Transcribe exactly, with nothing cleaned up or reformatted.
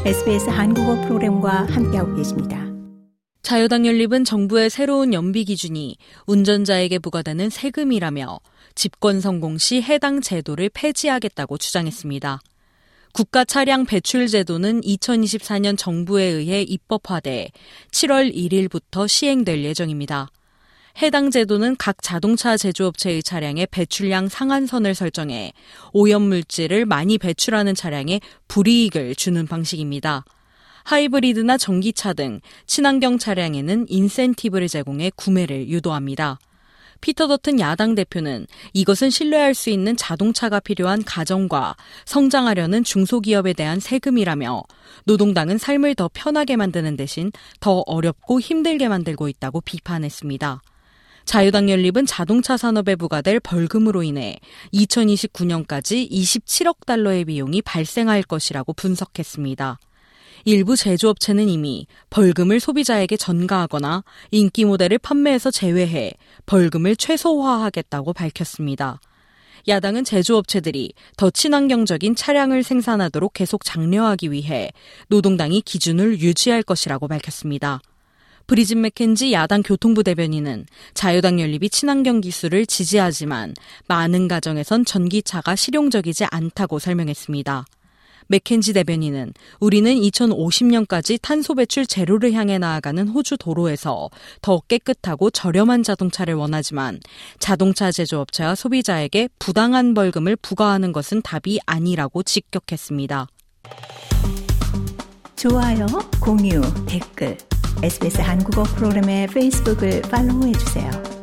에스비에스 한국어 프로그램과 함께하고 계십니다. 자유당 연립은 정부의 새로운 연비 기준이 운전자에게 부과되는 세금이라며 집권 성공 시 해당 제도를 폐지하겠다고 주장했습니다. 국가 차량 배출 제도는 이천이십사 년 정부에 의해 입법화돼 칠월 일일부터 시행될 예정입니다. 해당 제도는 각 자동차 제조업체의 차량의 배출량 상한선을 설정해 오염물질을 많이 배출하는 차량에 불이익을 주는 방식입니다. 하이브리드나 전기차 등 친환경 차량에는 인센티브를 제공해 구매를 유도합니다. 피터 더튼 야당 대표는 이것은 신뢰할 수 있는 자동차가 필요한 가정과 성장하려는 중소기업에 대한 세금이라며 노동당은 삶을 더 편하게 만드는 대신 더 어렵고 힘들게 만들고 있다고 비판했습니다. 자유당 연립은 자동차 산업에 부과될 벌금으로 인해 이천이십구 년까지 이십칠억 달러의 비용이 발생할 것이라고 분석했습니다. 일부 제조업체는 이미 벌금을 소비자에게 전가하거나 인기 모델을 판매에서 제외해 벌금을 최소화하겠다고 밝혔습니다. 야당은 제조업체들이 더 친환경적인 차량을 생산하도록 계속 장려하기 위해 노동당이 기준을 유지할 것이라고 밝혔습니다. 브리짓 맥켄지 야당 교통부 대변인은 자유당 연립이 친환경 기술을 지지하지만 많은 가정에선 전기차가 실용적이지 않다고 설명했습니다. 맥켄지 대변인은 우리는 이천오십 년까지 탄소 배출 제로를 향해 나아가는 호주 도로에서 더 깨끗하고 저렴한 자동차를 원하지만 자동차 제조업체와 소비자에게 부당한 벌금을 부과하는 것은 답이 아니라고 직격했습니다. 좋아요, 공유, 댓글, 에스비에스 한국어 프로그램의 페이스북을 팔로우해주세요.